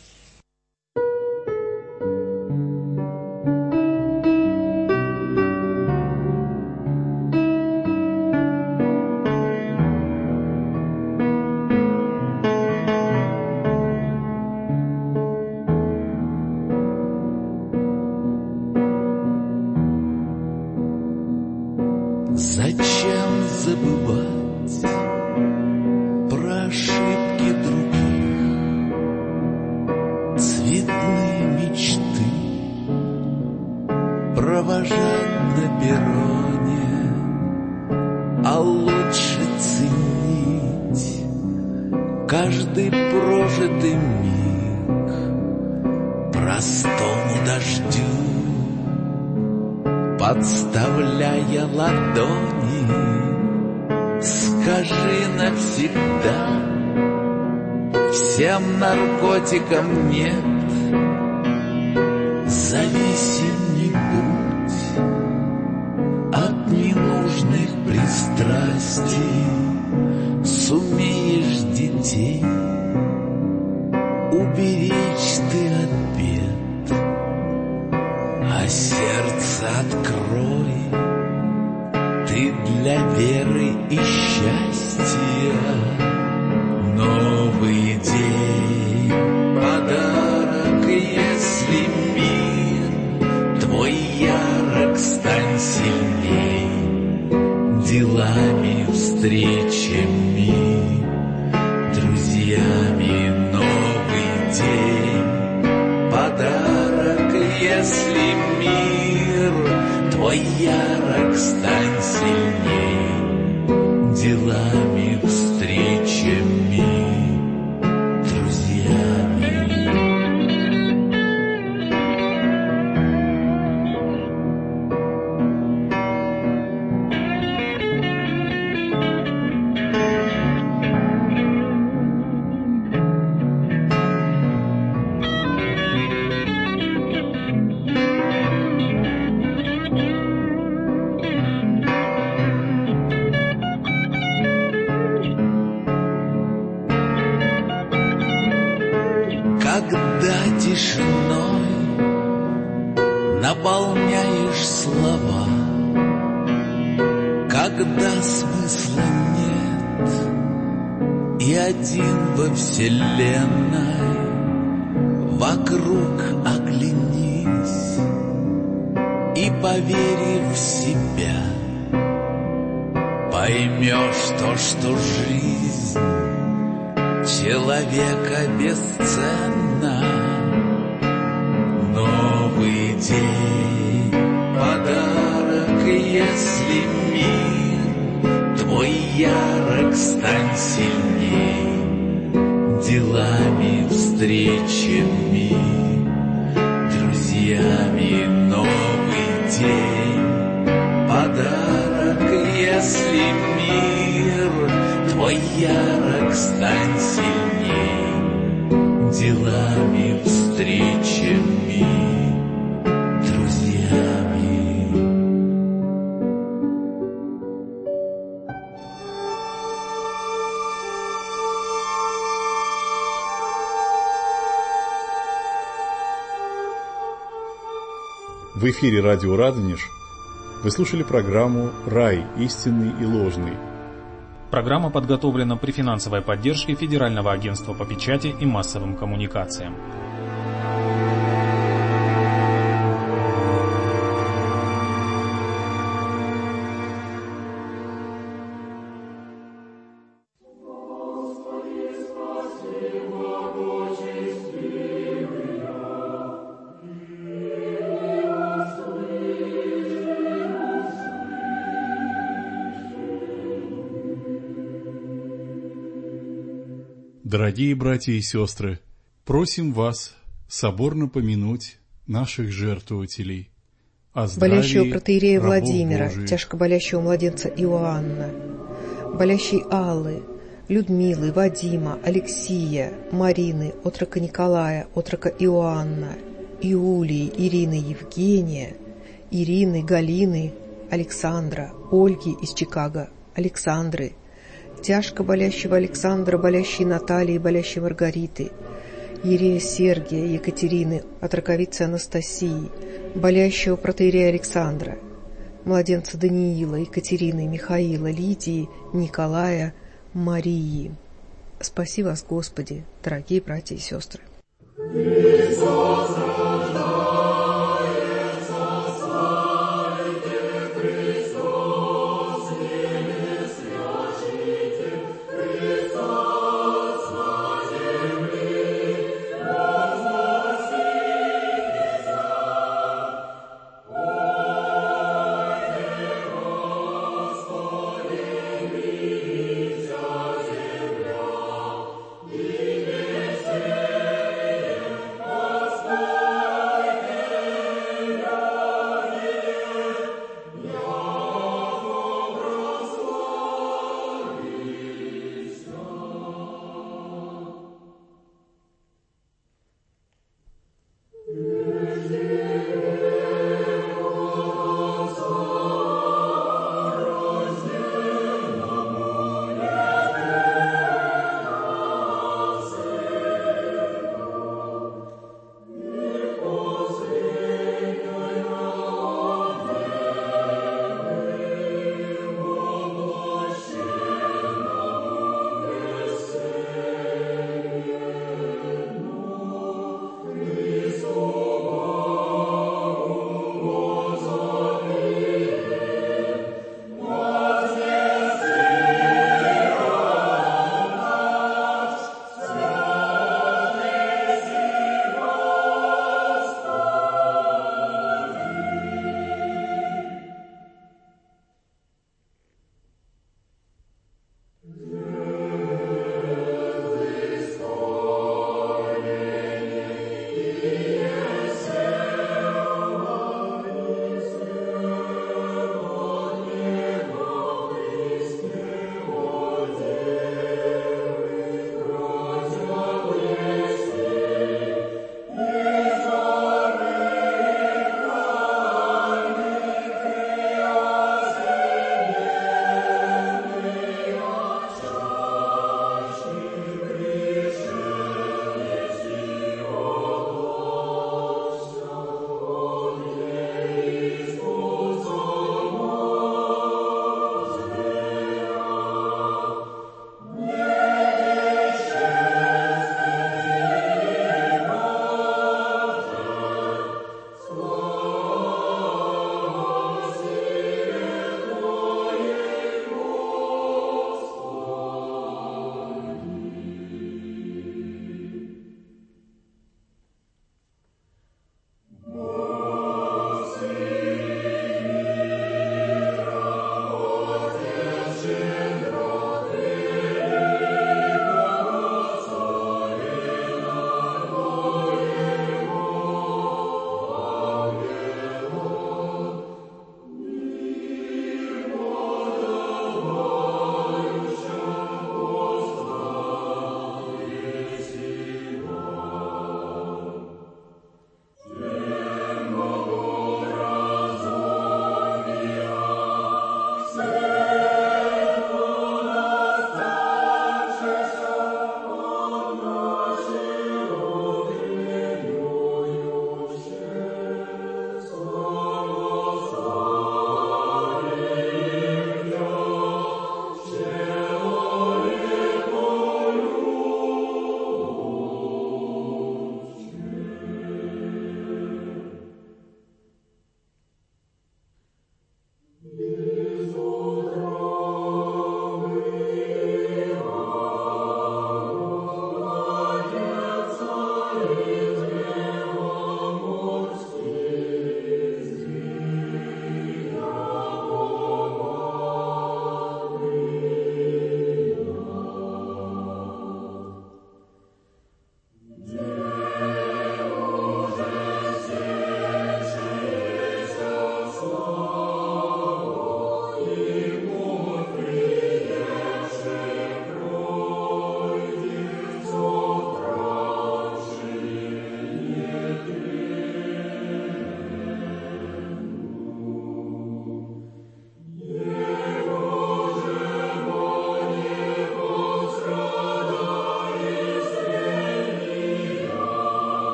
Speaker 6: Зачем забывать про ошибки других, цветные мечты провожать на перроне, а лучше ценить каждый прожитый миг простому дождю, подставляя ладони. Скажи навсегда, всем наркотикам нет зависимости. спасти сумеешь детей, уберечь ты от бед, а сердце открой ты для веры и счастья. Новый день, подарок, если мир твой ярок, стань сильней делами, встречами, друзьями. Новый день, подарок, если мир твой ярок, стань сильней делами, встречами, друзьями. Когда тишиной наполняешь слова, когда смысла нет и один во вселенной, вокруг оглянись и, поверив в себя, поймешь то, что жизнь человека бесценна. Новый день, подарок, если мир твой ярок, стань сильней делами, встречами, друзьями. Новый день, подарок, если мир твой ярок, стань сильней делами, встречами, друзьями.
Speaker 3: В эфире радио «Радонеж» вы слушали программу «Рай. Истинный и ложный».
Speaker 2: Программа подготовлена при финансовой поддержке Федерального агентства по печати и массовым коммуникациям.
Speaker 3: Дорогие братья и сестры, просим вас соборно помянуть наших жертвователей, о здравии
Speaker 7: болящего протоиерея
Speaker 3: рабов
Speaker 7: Владимира,
Speaker 3: Божиих,
Speaker 7: тяжко болящего младенца Иоанна, болящей Аллы, Людмилы, Вадима, Алексия, Марины, отрока Николая, отрока Иоанна, Иулии, Ирины, Евгения, Ирины, Галины, Александра, Ольги из Чикаго, Александры, тяжко болящего Александра, болящей Натальи, болящей Маргариты, иерея Сергия, Екатерины, отроковицы Анастасии, болящего протоиерея Александра, младенца Даниила, Екатерины, Михаила, Лидии, Николая, Марии. Спаси вас, Господи, дорогие братья и сестры.